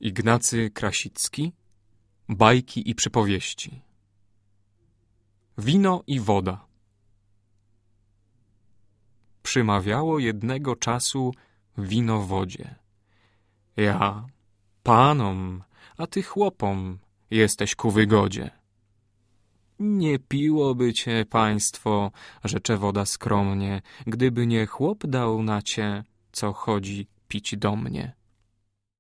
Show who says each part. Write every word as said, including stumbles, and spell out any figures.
Speaker 1: Ignacy Krasicki. Bajki i przypowieści. Wino i woda. Przymawiało jednego czasu wino wodzie. Ja, panom, a ty chłopom, jesteś ku wygodzie. Nie piłoby cię państwo, rzecze woda skromnie, gdyby nie chłop dał na cię, co chodzi pić do mnie.